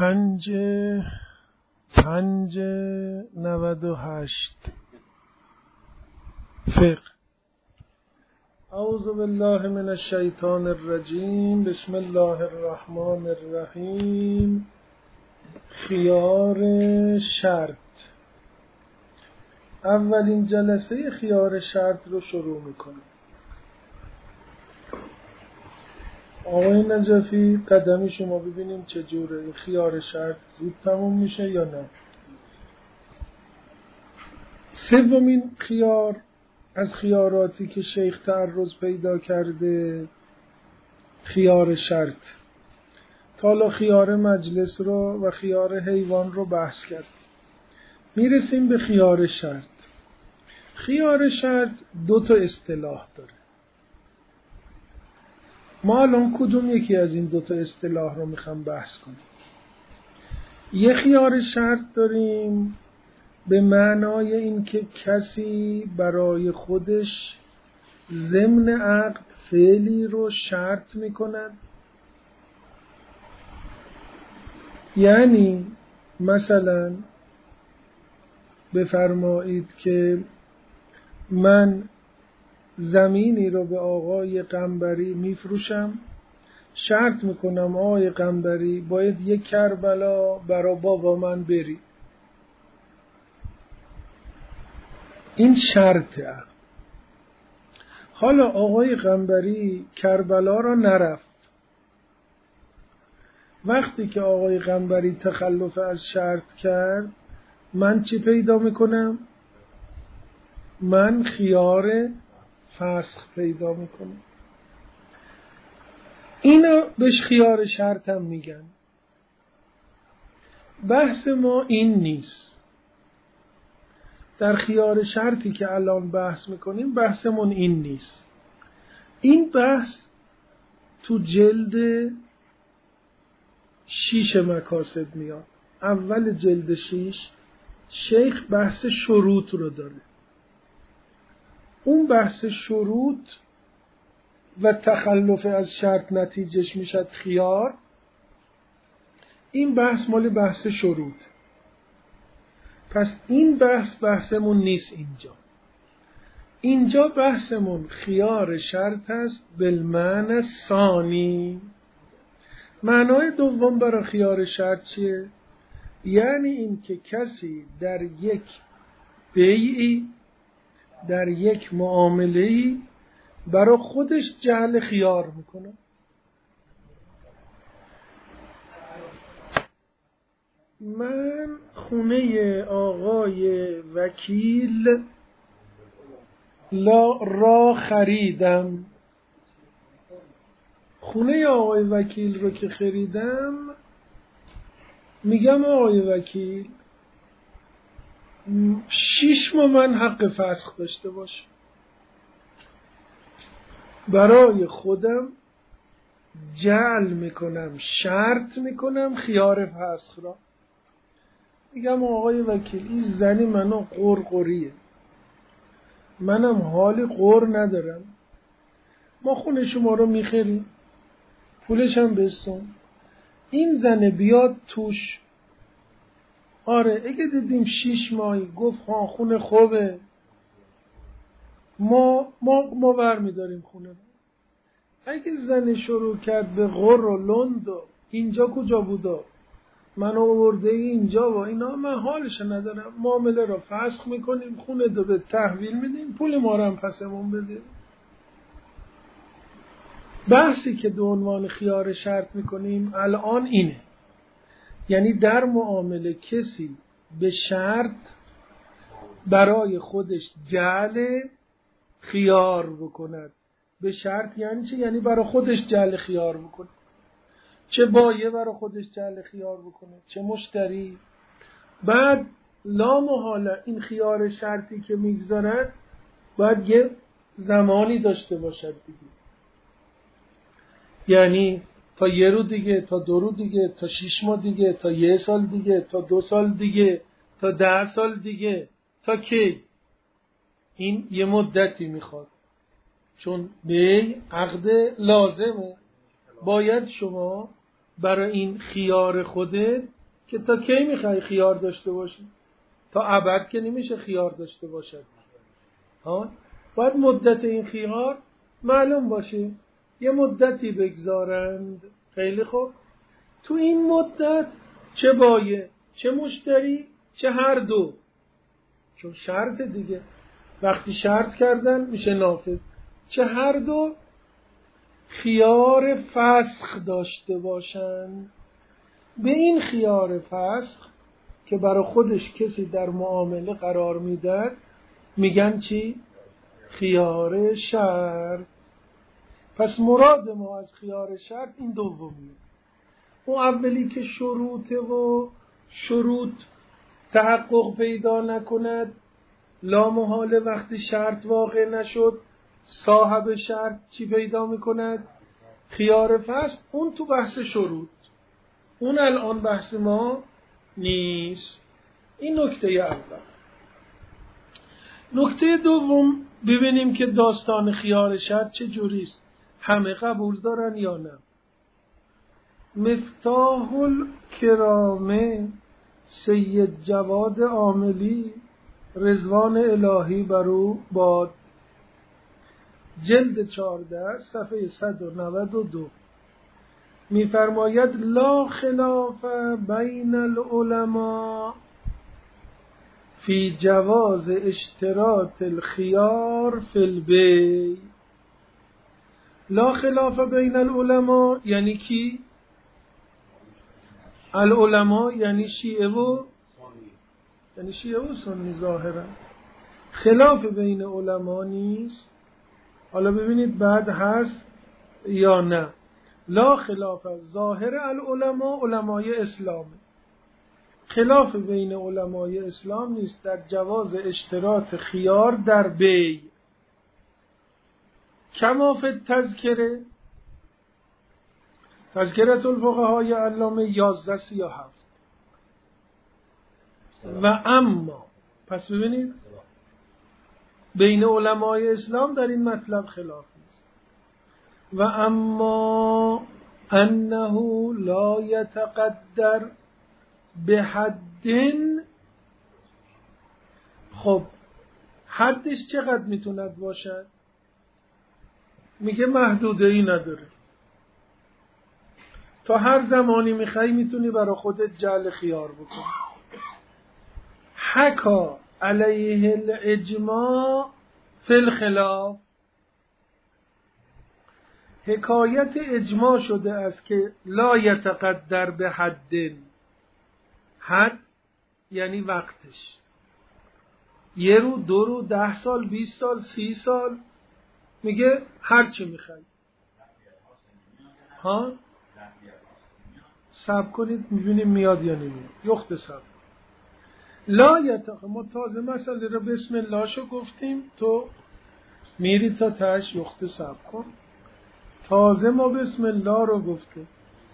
598 فقه. اعوذ بالله من الشیطان الرجیم. بسم الله الرحمن الرحیم. خیار شرط. اولین جلسه خیار شرط رو شروع میکنم. آقای نجفی قدمی شما ببینیم چجوره. خیار شرط زود تموم میشه یا نه؟ سومین خیار از خیاراتی که شیخ تعرض پیدا کرده خیار شرط. تا حالا خیار مجلس رو و خیار حیوان رو بحث کرد. میرسیم به خیار شرط. خیار شرط دو تا اصطلاح داره. ما الان کدوم یکی از این دو تا اصطلاح رو میخوام بحث کنیم؟ یه خیار شرط داریم به معنای این که کسی برای خودش ضمن عقد فعلی رو شرط میکند. یعنی مثلا بفرمایید که من زمینی رو به آقای قنبری میفروشم، شرط میکنم آقای قنبری باید یک کربلا برا بابا من بری. این شرطه. حالا آقای قنبری کربلا را نرفت. وقتی که آقای قنبری تخلف از شرط کرد، من چی پیدا میکنم؟ من خیار فسخ پیدا میکنم. اینو بهش خیار شرط هم میگن. بحث ما این نیست. در خیار شرطی که الان بحث میکنیم بحثمون این نیست. این بحث تو جلد 6 مکاسب میاد. اول جلد 6 شیخ بحث شروط رو داره. اون بحث شروط و تخلف از شرط نتیجهش میشد خیار. این بحث مال بحث شروط. پس این بحثمون نیست اینجا. اینجا بحثمون خیار شرط است بالمعنی ثانی. معنای دوم برای خیار شرط چیه؟ یعنی این که کسی در یک بیعی، در یک معامله‌ای برای خودش جعل خیار میکنه. من خونه آقای وکیل را خریدم. خونه آقای وکیل رو که خریدم میگم آقای وکیل 6 ماه من حق فسخ داشته باشه. برای خودم جعل میکنم، شرط میکنم خیار فسخ را. میگم آقای وکیل این زنی منو قرقریه، منم حال قر ندارم، ما خونه شما رو میخریم، پولش هم بستون، این زنه بیاد توش. آره اگه دیدیم 6 ماهی گفت ها خونه خوبه، ما برمیداریم خونه رو. اگه زن شروع کرد به غر و لند و اینجا کجا بودا، منو آورده اینجا و اینا، من حالش ندارم، معامله رو فسخ میکنیم، خونه دو به تحویل میدیم، پول ما رو هم پسمون بده. بحثی که به عنوان خیار شرط میکنیم الان اینه. یعنی در معامله کسی به شرط برای خودش جعل خیار بکند. به شرط یعنی چه؟ یعنی برای خودش جعل خیار بکنه. چه بایه برای خودش جعل خیار بکنه، چه مشتری. بعد لا محاله این خیار شرطی که میگذارد باید یه زمانی داشته باشد دیگه. یعنی تا یه رو دیگه، تا 2 رو دیگه، تا 6 ماه دیگه، تا 1 سال دیگه، تا 2 سال دیگه، تا 10 سال دیگه، تا کی؟ این یه مدتی میخواد. چون بی عقد لازمه. باید شما برای این خیار خودت که تا کی میخوای خیار داشته باشی؟ تا ابد که نمیشه خیار داشته باشد. باید مدت این خیار معلوم باشه، یه مدتی بگذارند. خیلی خوب، تو این مدت چه بایع چه مشتری چه هر دو، چون شرط دیگه، وقتی شرط کردن میشه نافذ، چه هر دو خیار فسخ داشته باشن. به این خیار فسخ که برای خودش کسی در معامله قرار میداد میگن چی؟ خیار شرط. پس مراد ما از خیار شرط این دومیه. اون اولی که شروطه و شروط تحقق پیدا نکند، لا محاله وقتی شرط واقع نشد صاحب شرط چی پیدا میکند؟ خیار فسخ. اون تو بحث شروط، اون الان بحث ما نیست. این نکته اول. نکته دوم، ببینیم که داستان خیار شرط چه جوریست، همه قبول دارن یا نه. مفتاح الکرامه سید جواد عاملی رضوان الهی بر او باد، جلد 14 صفحه 192 می‌فرماید لا خلاف بین العلماء فی جواز اشتراط الخيار فی البیع. لا خلاف بین العلماء یعنی کی؟ العلماء یعنی شیعه و سنی ظاهرا. خلاف بین علما نیست. حالا ببینید بعد هست یا نه. لا خلاف ظاهر العلماء، علمای اسلام، خلاف بین علمای اسلام نیست در جواز اشتراط خیار در بیع. کما فی تذکره، تذکرة الفقهاء علامه 1137. و اما پس ببینید بین علمای اسلام در این مطلب خلاف نیست. و اما انه لا یتقدر به حد. خب حدش چقدر میتوند باشد؟ میگه محدوده ای نداره، تا هر زمانی میخوای میتونی برای خودت جعل خیار بکنی. حکا علیه الاجماع فی الخلاف، حکایت اجماع شده است که لا یتقدر به حد. حد یعنی وقتش، 1 روز 2 روز 10 سال 20 سال 30 سال، میگه هر چی میخوای. صبر کنید میبینیم میاد یا نمیاد. یخت صبر. لا یتقدر، ما تازه مسئله رو بسم الله شو گفتیم، تو میری تا تاش. یخت صبر کن، تازه ما بسم الله رو گفتیم،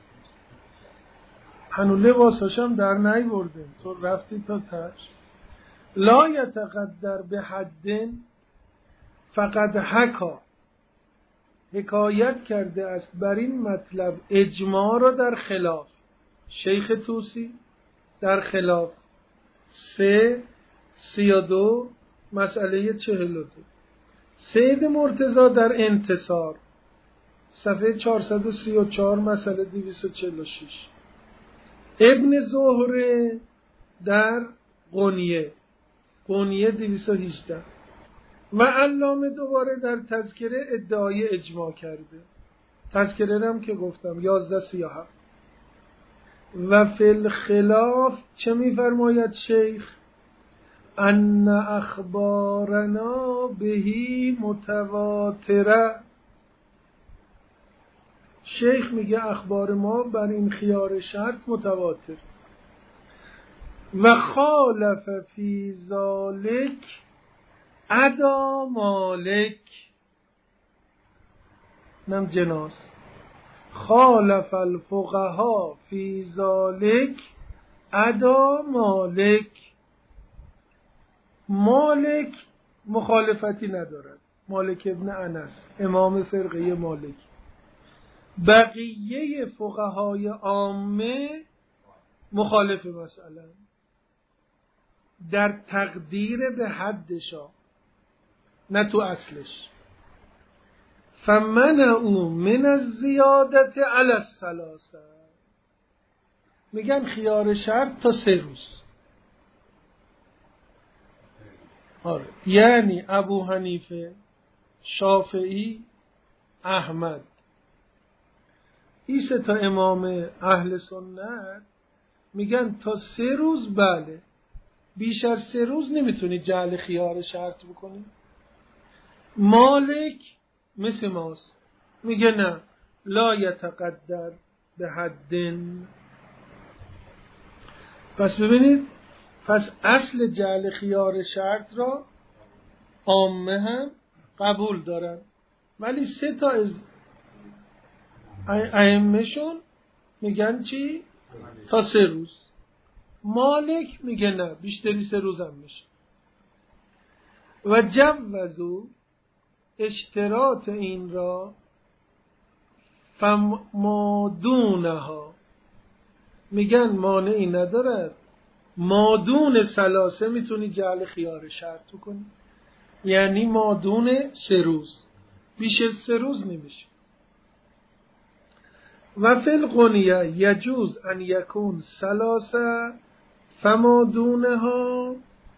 هنو لباساشم در نیوردیم، تو رفتی تا تاش. لا یتقدر به حد، فقط حکا حکایت کرده است بر این مطلب اجماع را در خلاف. شیخ طوسی در خلاف 332 مسئله 42. سید مرتضی در انتصار صفحه 434 مسئله 246. ابن زهره در غنیه 218. و علامه دوباره در تذکره ادعای اجماع کرده. تذکره هم که گفتم 1137. و فی الخلاف چه میفرماید شیخ؟ ان اخبارنا بهی متواتره. شیخ میگه اخبار ما بر این خیار شرط متواتر. و خالف فی ذالک ادا مالک، نم جناس. خالف الفقهاء فی ذالک ادا مالک. مالک مخالفتی ندارد. مالک ابن انس امام فرقه مالک. بقیه فقهای عامه مخالف مسئله در تقدیر به حدشا، نه تو اصلش. فمنعوا من الزیادت علی الثلاثه، میگن خیار شرط تا 3 روز. آره، یعنی ابو حنیفه، شافعی، احمد، این 3 تا امام اهل سنت میگن تا 3 روز بله، بیش از 3 روز نمیتونی جعل خیار شرط بکنی. مالک مثل ماست، میگه نه، لا یتقدر به حدن. پس ببینید، پس اصل جعل خیار شرط را عامه هم قبول دارن، ولی 3 تا از ائمه‌شون میگن چی؟ تا 3 روز. مالک میگه نه، بیشتری 3 روز هم میشه. و جوزوا اشتراط این را فما دونها، میگن مانعی ندارد مادون 3 میتونی جعل خیار شرط کنی، یعنی مادون 3 روز، بیش از 3 روز نمیشه. و فی الغنیه یجوز ان یکون 3 فما دونها،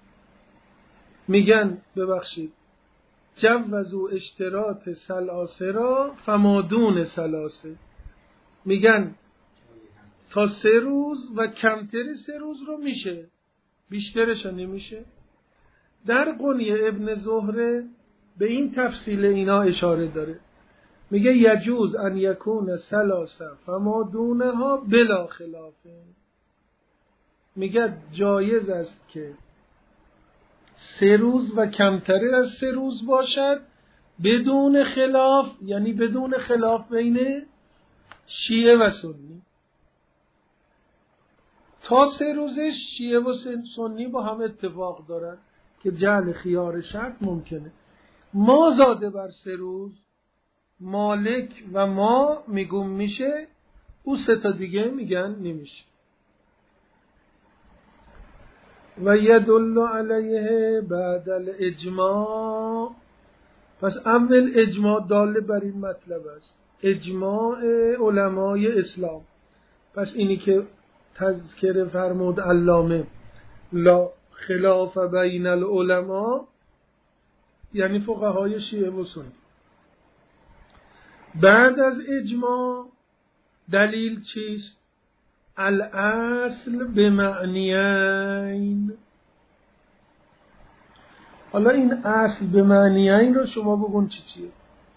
میگن ببخشید جوزوا اشتراط 3 را فما دون 3، میگن تا 3 روز و کمتر 3 روز رو میشه، بیشترش نمیشه. در غنیه ابن زهره به این تفصیل اینا اشاره داره، میگه یجوز ان یکون 3 فما دونها بلا خلافه، میگه جایز است که 3 روز و کمتر از 3 روز باشد بدون خلاف، یعنی بدون خلاف بین شیعه و سنی. تا 3 روزش شیعه و سنی با هم اتفاق دارن که جعل خیار شرط ممکنه. ما زاده بر 3 روز، مالک و ما میگم میشه، او 3 تا دیگه میگن نمیشه. و یدل علیه بعد الاجماع، پس اول اجماع دال بر این مطلب است، اجماع علمای اسلام. پس اینی که تذکر فرمود علامه لا خلاف بین العلماء، یعنی فقهای شیعه و سنی. بعد از اجماع دلیل چیست؟ الاصل به معنیین. حالا این اصل به معنیین رو شما بگون چیه؟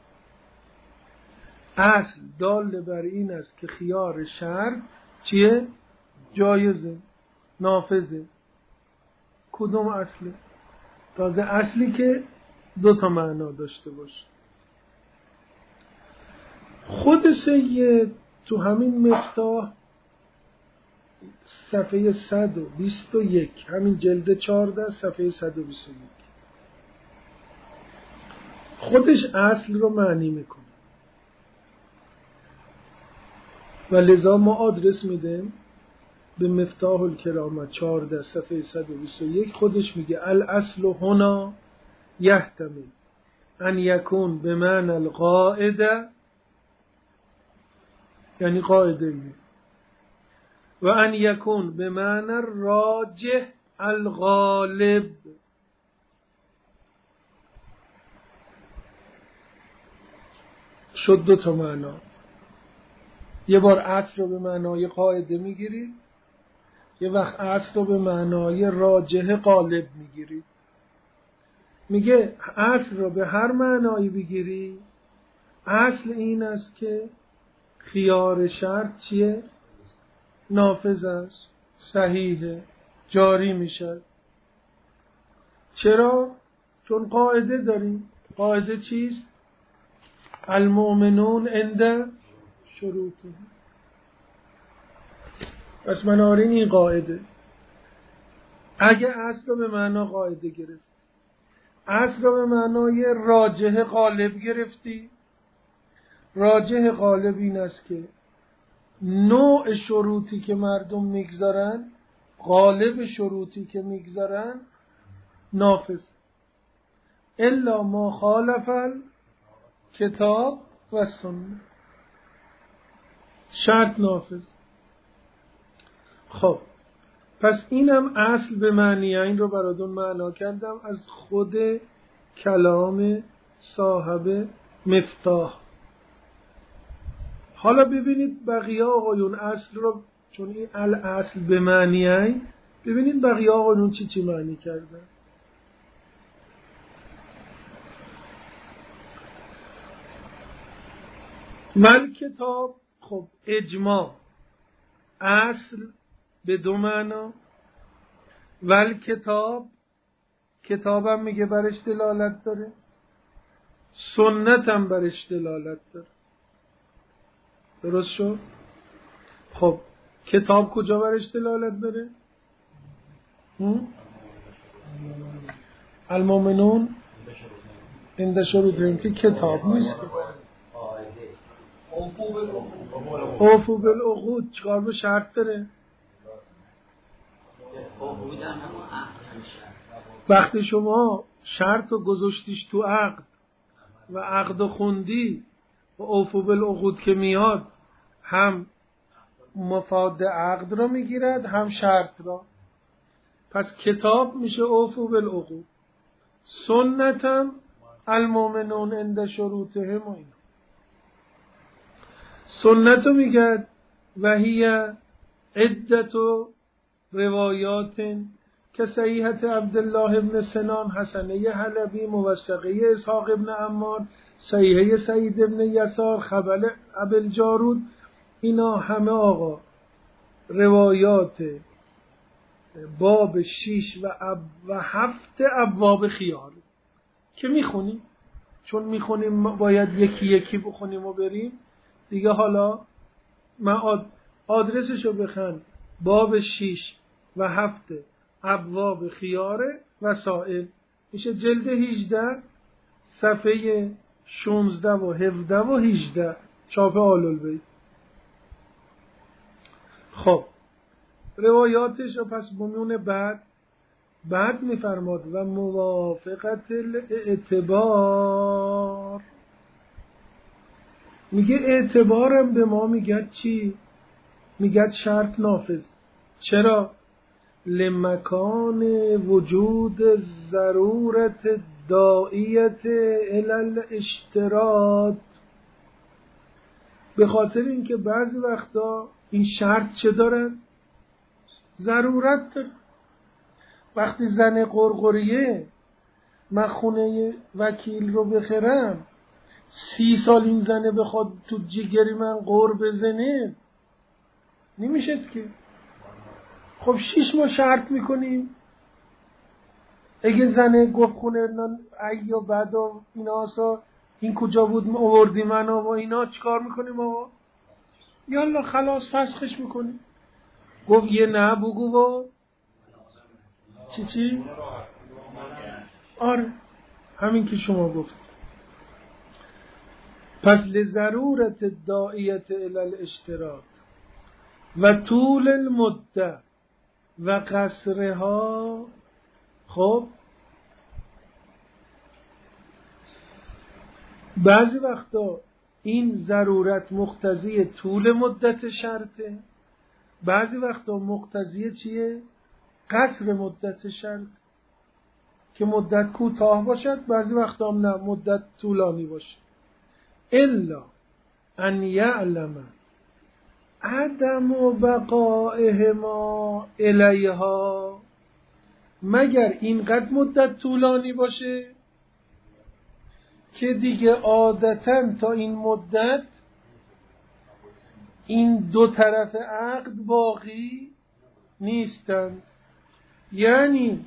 اصل دال بر این است که خیار شرط چیه؟ جایزه، نافذه. کدوم اصله؟ تازه اصلی که 2 تا معنا داشته باشه. خود سید تو همین مفتاح صفحه 121، همین جلد 14 صفحه 121 خودش اصل رو معنی میکنه و لذا ما آدرس میدیم به مفتاح الکرامت 14 صفحه 121. خودش میگه الاصل هنا یحتمل ان یکون به معنی القاعده، یعنی قاعده، و ان یکون به معنی راجح الغالب. شد 2 تا معنا. یه بار اصل رو به معنای قاعده میگیرید، یه وقت اصل رو به معنای راجح غالب میگیرید. میگه اصل رو به هر معنایی بگیری، اصل این است که خیار شرط چیه؟ نافذ است، صحیحه، جاری میشد. چرا؟ چون قاعده داریم. قاعده چیست؟ المؤمنون عند شروطه. پس بنابراین این قاعده. اگه اصل رو به معنا قاعده گرفت، اصل رو به معنای راجح غالب گرفتی، راجح غالب این است که نوع شروطی که مردم میگذارن، غالب شروطی که میگذارن نافذ، الا ما خالف کتاب و سنت، شرط نافذ. خب پس اینم اصل به معنی این رو براتون معنا کردم از خود کلام صاحب مفتاح. حالا ببینید بقیه آقایون اصل رو، چون این الاصل به معنی این، ببینید بقیه آقایون چی معنی کردن. من کتاب، خب اجماع اصل به دو معنا، ول کتاب، کتابم میگه برش دلالت داره، سنتم برش دلالت داره. درست شد؟ خب کتاب کجا برش دلالت داره؟ المؤمنون عند شروطهم که کتاب نیست که. اوفو بالعقود چیکار به شرط داره؟ وقتی شما شرط رو گذاشتیش تو عقد و عقد خوندی و اوفو بالعقود که میاد، هم مفاد عقد رو میگیرد هم شرط را. پس کتاب میشه اوفو بالعقود، سنتم المؤمنون عند شروطهم و اینا. سنتو میگه و هی عدت روایات که صحیحت عبدالله ابن سنان، حسنه حلبی، موثقه اسحاق ابن عمار، صحیحه سعید ابن یسار، خبر ابوالجارود، اینا همه آقا روایات باب 6 و 7 ابواب خیار که میخونیم، چون میخونیم باید یکی یکی بخونیم و بریم دیگه. حالا من آدرسشو بخوان، باب 6 و 7 ابواب خیار وسائل، میشه جلد 18 صفحه 16 و 17 و 18 چاپ آل‌البیت. خب روایاتش رو پس بمیون بعد میفرماد و موافقت الاعتبار، میگه اعتبارم به ما میگه چی؟ میگه شرط نافذ. چرا؟ لمکان وجود ضرورت داعیت الی الاشتراط، به خاطر اینکه بعضی وقتا این شرط چه دارن؟ ضرورت داره. وقتی زن قرقریه من خونه وکیل رو بخرم، 30 سال این زنه بخواد تو جیگری من قر بزنه نمیشه که. خب 6 ماه شرط میکنیم، اگه زنه گفت خونه ای و بعد و اینا این کجا بود آوردی منو و اینا، چیکار میکنیم آقا؟ یالا خلاص فسخش میکنیم. گفت یه نه بگو و چی؟ آره همین که شما گفت. پس لضرورت داعیت الی الاشتراط و طول المده و قصرها. خب بعضی وقتا این ضرورت مقتضی طول مدت شرطه، بعضی وقتا مقتضی چیه؟ قصر مدت شرط، که مدت کوتاه باشد، بعضی وقتا هم نه مدت طولانی باشه. الا ان یعلم عدم بقائهما الیها، مگر اینقدر مدت طولانی باشه که دیگه عادتاً تا این مدت این دو طرف عقد باقی نیستن. یعنی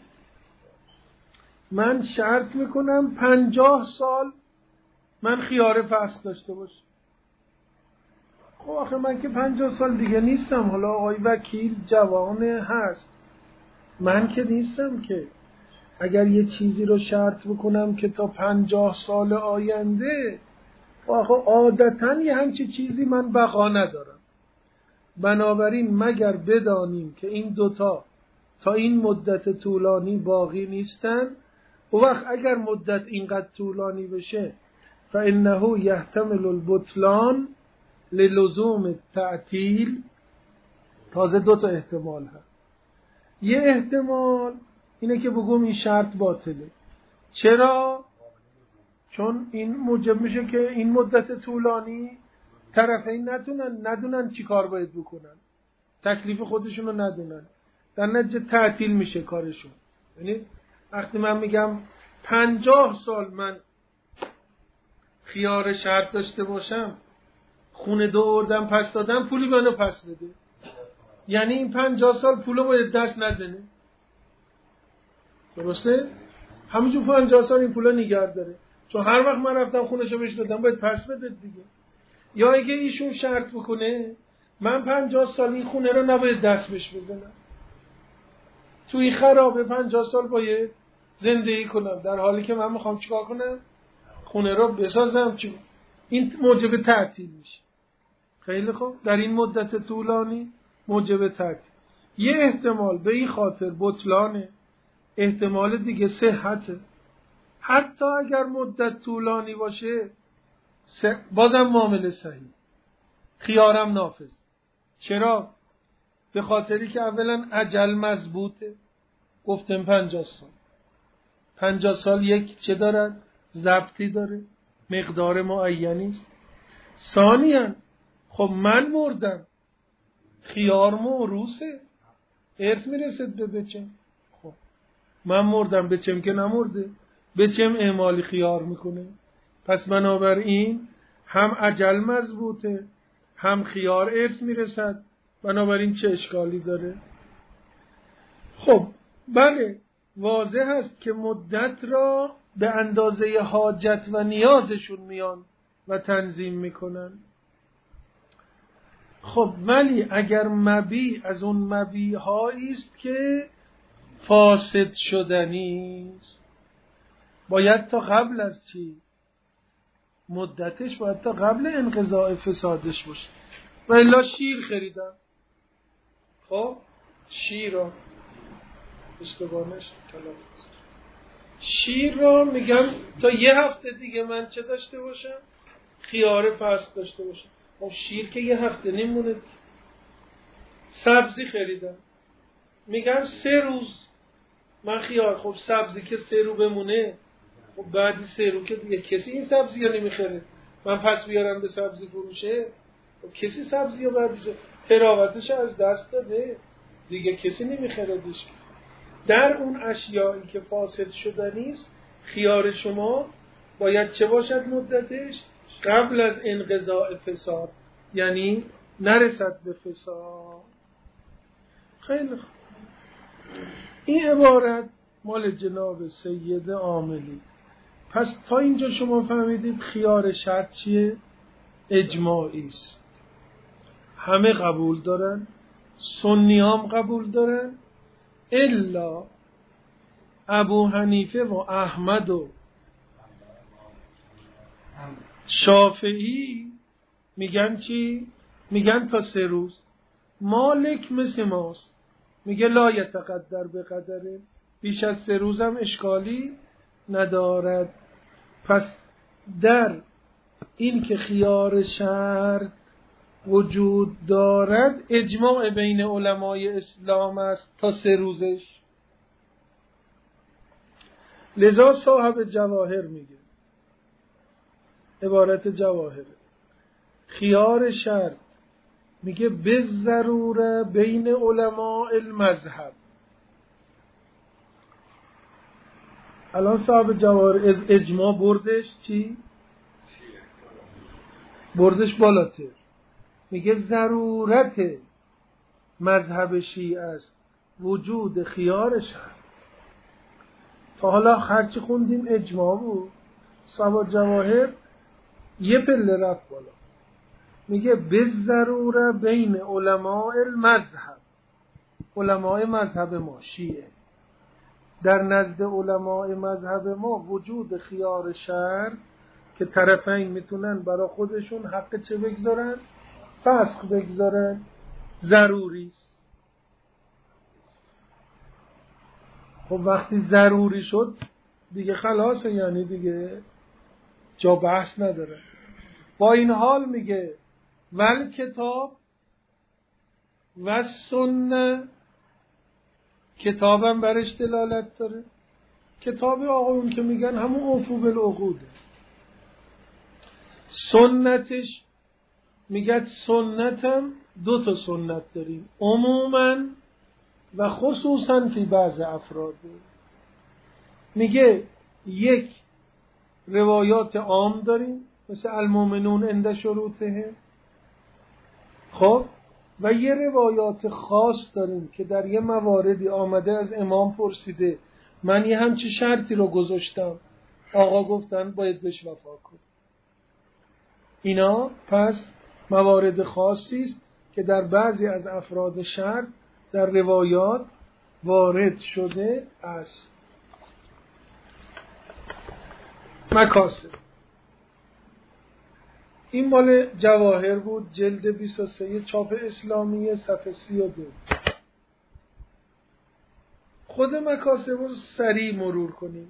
من شرط میکنم 50 سال من خیار فسخ داشته باشم. خب آخه من که 50 سال دیگه نیستم، حالا آقای وکیل جوانه هست، من که نیستم که. اگر یه چیزی رو شرط بکنم که تا 50 سال آینده آخه عادتاً یه همچی چیزی من بقا ندارم. بنابراین مگر بدانیم که این دوتا تا این مدت طولانی باقی نیستن، و وقت اگر مدت اینقدر طولانی بشه فإنه یحتمل البطلان للزوم التعطیل. تازه دوتا احتمال هست. یه احتمال اینه که بگم این شرط باطله. چرا؟ چون این موجب میشه که این مدت طولانی طرفین ندونن چی کار باید بکنن، تکلیف خودشونو ندونن، در نتیجه تعطیل میشه کارشون. یعنی وقتی من میگم 50 سال من خیار شرط داشته باشم، خونه دو اردم پس دادم، پولی منو پس بده، یعنی این 50 سال پولو باید دست نزنه. درسته؟ همینجور 50 سال این پولا نگه داره، چون هر وقت من رفتم خونه‌شو بهش دادم باید پس بده دیگه. یا اگه ایشون شرط بکنه من 50 سال این خونه رو نباید دست بهش بزنم، توی خرابه 50 سال باید زندگی کنم، در حالی که من میخوام چیکار کنم؟ خونه رو بسازم. این موجب تعطیل میشه. خیلی خوب، در این مدت طولانی موجب تعطیل. یه احتمال به این خاطر بطلانه، احتمال دیگه صحته. حتی اگر مدت طولانی باشه بازم معامله صحیح، خیارم نافذ. چرا؟ به خاطری که اولا اجل مضبوطه، گفتم 50 سال. 50 سال یک چه دارد؟ ضبطی داره، مقدار معینی است. ثانیاً خب من مردم، خیار موروثه، ارث میرسد به بچم. خب من مردم، بچم که نمرده، بچم اعمال خیار میکنه. پس بنابراین هم اجل مضبوطه هم خیار ارث میرسد، بنابراین چه اشکالی داره؟ خب بله، واضح است که مدت را به اندازه حاجت و نیازشون میان و تنظیم میکنن. خب ولی اگر مبیع از اون مبیع هایی است که فاسد شدنی است، باید تا قبل از چی؟ مدتش باید تا قبل انقضاء فسادش باشه. و الا شیر خریدم، خب شیر را اشتباهش تلافظ، شیر را میگم تا یه هفته دیگه من چه داشته باشم؟ خیار فسق داشته باشم. خب شیر که یه هفته نمونه. سبزی خریدم، میگم 3 روز من خیار. خب سبزی که 3 روز بمونه، خب بعدی 3 روز که دیگه کسی این سبزی رو نمیخره، من پس بیارم به سبزی فروشه. خب کسی سبزی رو بعدی تراوتش از دست داده دیگه، کسی نمیخردش. در اون اشیایی که فاسد شده نیست، خیار شما باید چه باشد مدتش؟ قبل از انقضاء فساد، یعنی نرسد به فساد. خیلی خوب، این عبارت مال جناب سید عاملی. پس تا اینجا شما فهمیدید خیار شرط چیه؟ اجماعی است، همه قبول دارن، سنیام قبول دارن، الا ابو حنیفه و احمد و شافعی میگن چی؟ میگن تا 3 روز. مالک مثل ماست، میگه لا یتقدر به قدره، بیش از 3 روز هم اشکالی ندارد. پس در این که خیار شرط وجود دارد اجماع بین علمای اسلام است تا 3 روزش. لذا صاحب جواهر میگه، عبارت جواهر، خیار شرط میگه به ضروره بین علماء المذهب. الان صاحب جواهر از اجماع بردش چی؟ بردش بالاتر، میگه ضرورت مذهب شیعه است وجود خیار شرط. تا حالا هرچی خوندیم اجماع بود، صاحب جواهر یه پله رفت بالا، میگه به ضروره بین علماء المذهب، علماء مذهب ما شیعه، در نزد علماء مذهب ما وجود خیار شرط که طرفین میتونن برای خودشون حق چه بگذارن؟ فسخ بگذارن. ضروری است. خب وقتی ضروری شد دیگه خلاصه، یعنی دیگه جا بحث نداره. با این حال میگه ول کتاب و سنه، کتابم برش دلالت داره. کتاب آقایون که میگن همون اوفو بالعقوده. سنتش میگه سنتم 2 سنت داریم، عموما و خصوصا فی بعض افراد. میگه یک روایات عام داریم مثل المؤمنون عند شروطه، خب، و یه روایات خاص داریم که در یه مواردی آمده از امام پرسیده من یه همچی شرطی رو گذاشتم، آقا گفتن باید بهش وفا کن. اینا پس موارد خاصی است که در بعضی از افراد شرط در روایات وارد شده است. مکاسب این مال جواهر بود، جلد 23 چاپ اسلامی صفحه 32. خود مکاسب رو سریع مرور کنیم.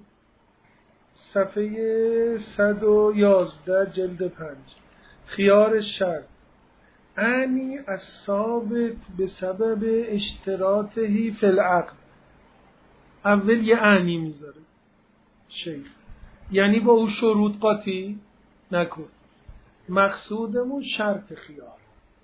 صفحه 111 جلد 5. خیار شرط انی الثابت بسبب اشتراطه فی العقد. اول یه انی میذاره شیخ، یعنی با اون شروط قاطی نکن. مقصودمون شرط خیار.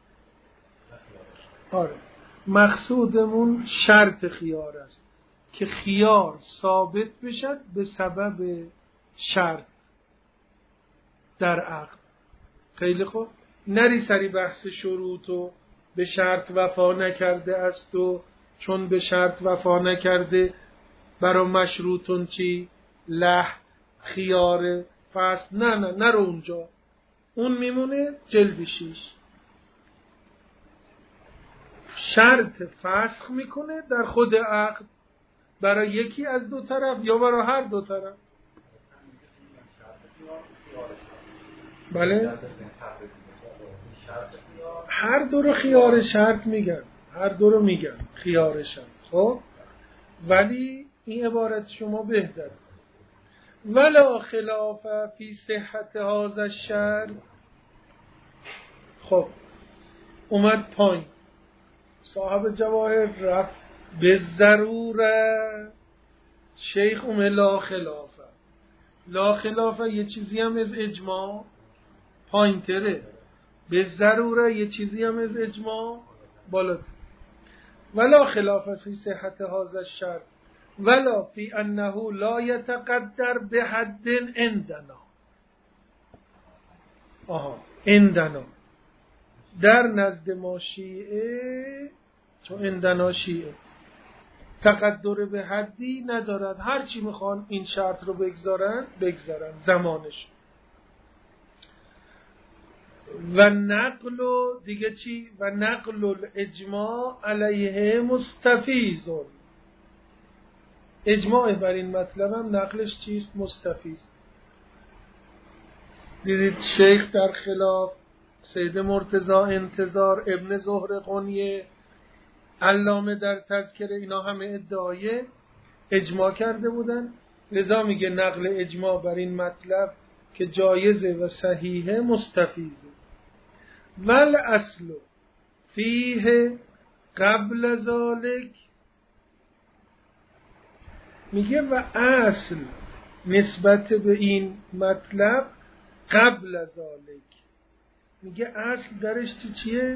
آره، مقصودمون شرط خیار است که خیار ثابت بشد به سبب شرط در عقد. خیلی خوب، نری سری بحث شروط و به شرط وفا نکرده است و چون به شرط وفا نکرده برای مشروطون چی؟ خیار فصل. نه نرو اونجا، اون میمونه جلد 6. شرط فسخ میکنه در خود عقد برای یکی از 2 طرف یا برای هر 2 طرف. بله، هر 2 رو خیار شرط میگن، هر 2 رو میگن خیار شرط. خب ولی این عبارت شما بهتر ولا خلاف فی صحت هذا الشرط. خب اومد پایین، صاحب جواهر رفت به ضروره، شیخ اومد لا خلافه. لا خلافه یه چیزی هم از اجماع پایین تره، به ضروره یه چیزی هم از اجماع بالاتر. ولا خلاف فی صحت هذا الشرط ولا فی انه لا یتقدر به حد عندنا. عندنا در نزد ما شیعه، چون عندنا شیعه تقدر به حدی ندارد، هر چی میخوان این شرط رو بگذارن زمانش. و نقل و دیگه چی؟ و نقل الاجماع علیه مستفیض. اجماع بر این مطلب هم نقلش چیست؟ مستفیض. دیدید شیخ در خلاف سید مرتضی انتظار، ابن زهر قنیه، علامه در تذکره، اینا همه ادعای اجماع کرده بودن. لذا میگه نقل اجماع بر این مطلب که جایزه و صحیحه مستفیضه. ول اصل فیه قبل ذالک، میگه و اصل نسبت به این مطلب قبل ذالک، میگه اصل درش چیه؟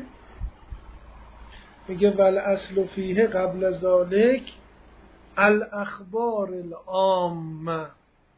میگه ول اصل فیه قبل ذالک الاخبار العامه.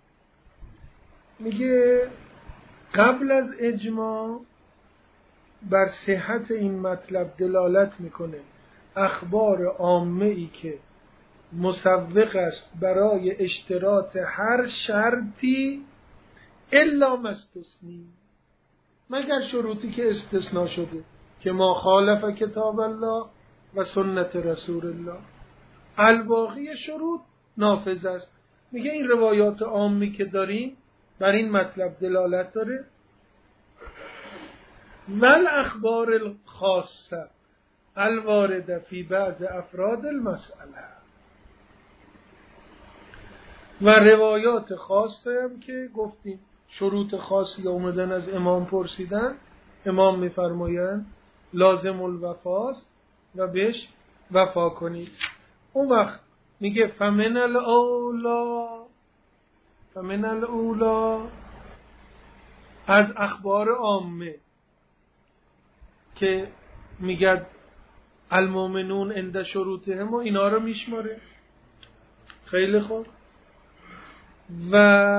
میگه قبل از اجماع بر صحت این مطلب دلالت میکنه اخبار عامه ای که مسوق است برای اشتراط هر شرطی الا مستثنی، مگر شروطی که استثناء شده که ما خالف کتاب الله و سنت رسول الله، الباقی شروط نافذ است. میگه این روایات عامی که داریم بر این مطلب دلالت داره. ول اخبار الخاصه الوارده فی بعض افراد المسئله، و روایات خاصه هم که گفتیم شروط خاصی اومدن از امام پرسیدن، امام میفرمایند لازم الوفاست و بهش وفا کنید. اون وقت میگه فمن الاولا از اخبار عامه که میگه المؤمنون عند شروطهم و اینا رو میشماره. خیلی خوب. و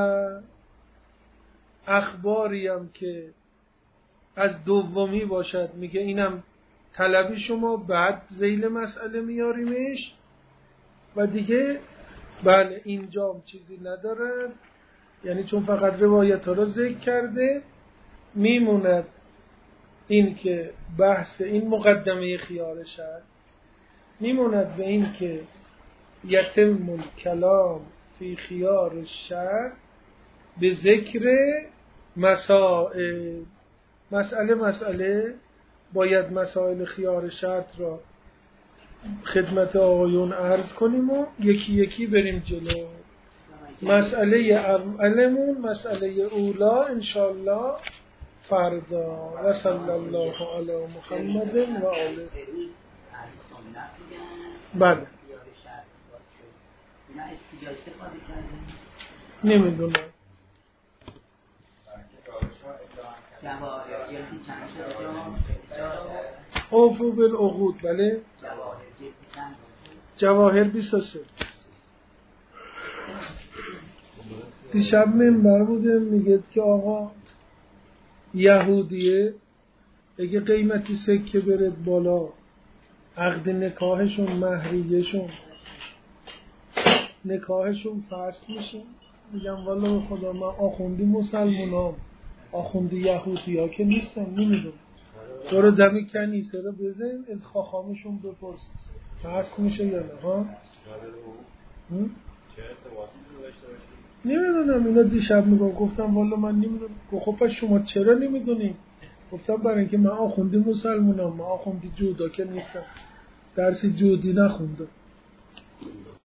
اخباری هم که از دومی باشد میگه اینم طلبی شما بعد ذیل مسئله میاریمش. و دیگه بله اینجا هم چیزی ندارد، یعنی چون فقط روایت ها رو ذکر کرده میموند این که بحث این مقدمه خیار شرط میموند به این که یتم الکلام فی خیار الشرع به ذکر مسائل. مسئله باید مسائل خیار شرط را خدمت آقایون عرض کنیم و یکی یکی بریم جلو. مسئله اولمون مسئله اولا انشاءالله فردا. و صلی الله علی محمد و آله. بله نمیدونم. اوفو بالعقود. بله جواهر 23. دیشب منبر بوده میگه که آقا یهودیه اگه قیمتی سکه برد بالا عقد نکاحشون مهریهشون نکاحشون فسخ میشه. میگم والا خدا من آخوندی مسلمونام آخوندی یهودی ها که نیستن نمیدونم. برو دمی کنیسه رو بزن از خاخامشون بپرس فسخ میشه یا نه ها. نمیدونم. اینا دیشب میگم گفتم والا من نمیدونم. خب پس شما چرا نمیدونی؟ گفتم برای اینکه من آخوندی مسلمونام، من آخوندی جودا که نیستم، درسی جودی نخوندم.